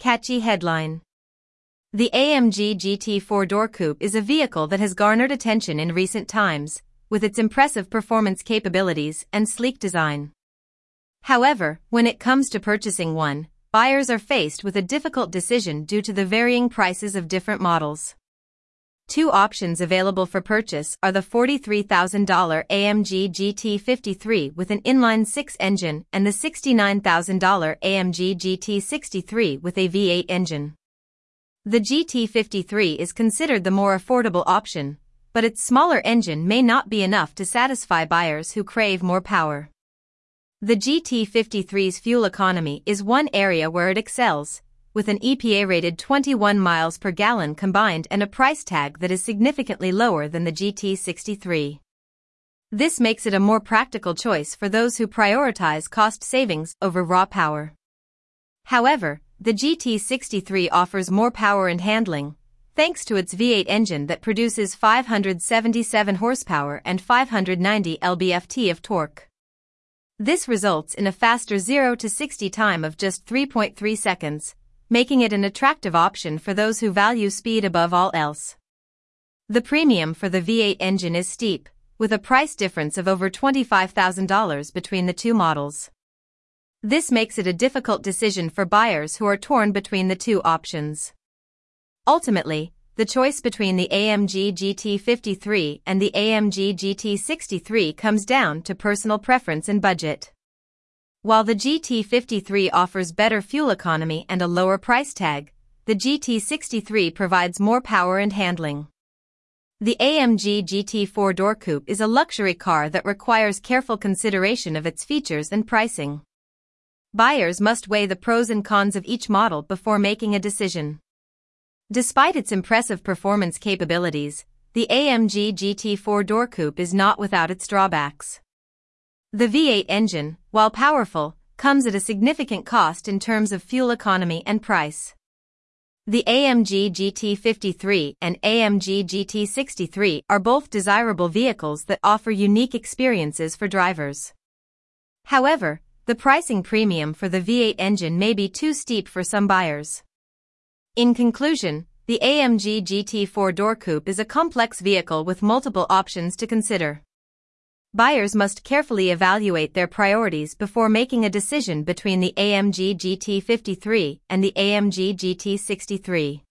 Catchy headline. The AMG GT 4-door coupe is a vehicle that has garnered attention in recent times, with its impressive performance capabilities and sleek design. However, when it comes to purchasing one, buyers are faced with a difficult decision due to the varying prices of different models. Two options available for purchase are the $43,000 AMG GT53 with an inline-six engine and the $69,000 AMG GT63 with a V8 engine. The GT53 is considered the more affordable option, but its smaller engine may not be enough to satisfy buyers who crave more power. The GT53's fuel economy is one area where it excels, with an EPA-rated 21 miles per gallon combined and a price tag that is significantly lower than the GT63. This makes it a more practical choice for those who prioritize cost savings over raw power. However, the GT63 offers more power and handling, thanks to its V8 engine that produces 577 horsepower and 590 lb-ft of torque. This results in a faster 0 to 60 time of just 3.3 seconds, making it an attractive option for those who value speed above all else. The premium for the V8 engine is steep, with a price difference of over $25,000 between the two models. This makes it a difficult decision for buyers who are torn between the two options. Ultimately, the choice between the AMG GT53 and the AMG GT63 comes down to personal preference and budget. While the GT53 offers better fuel economy and a lower price tag, the GT63 provides more power and handling. The AMG GT 4-door coupe is a luxury car that requires careful consideration of its features and pricing. Buyers must weigh the pros and cons of each model before making a decision. Despite its impressive performance capabilities, the AMG GT 4-door coupe is not without its drawbacks. The V8 engine, while powerful, comes at a significant cost in terms of fuel economy and price. The AMG GT53 and AMG GT63 are both desirable vehicles that offer unique experiences for drivers. However, the pricing premium for the V8 engine may be too steep for some buyers. In conclusion, the AMG GT 4-door coupe is a complex vehicle with multiple options to consider. Buyers must carefully evaluate their priorities before making a decision between the AMG GT53 and the AMG GT63.